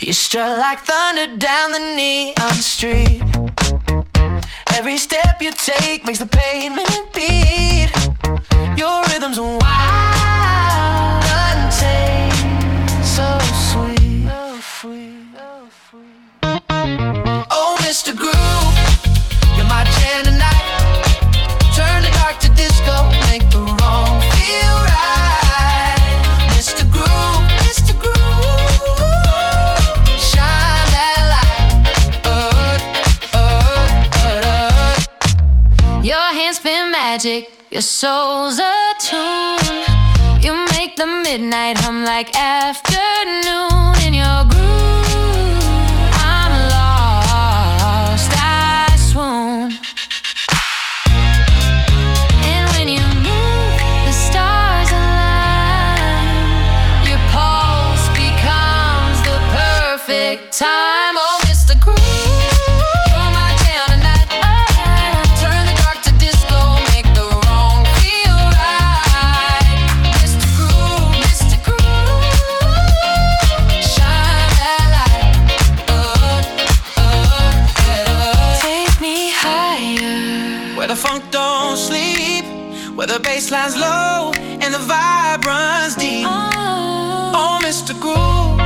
You strut like thunder down the neon street. Every step you take makes the pavement beat. Your rhythm's wild, untamed, so sweet. Oh, Mr. Groove, you're my jam tonight. Turn the dark to disco, make the wrong feel right. Mr. Groove, Mr. Groove, shine that light. Your hands spin magic, your soul's attuned. You make the midnight hum like afternoon. In your groove, I'm lost, I swoon. And when you move, the stars align. Your pulse becomes the perfect time. Oh, Mr. Groove, you're my jam tonight. Turn the dark to disco, make the wrong feel right. Mr. Groove, shine that light. Take me higher, where the funk don't sleep, where the bass line's low and the vibe runs deep. Oh, Mr. Groove,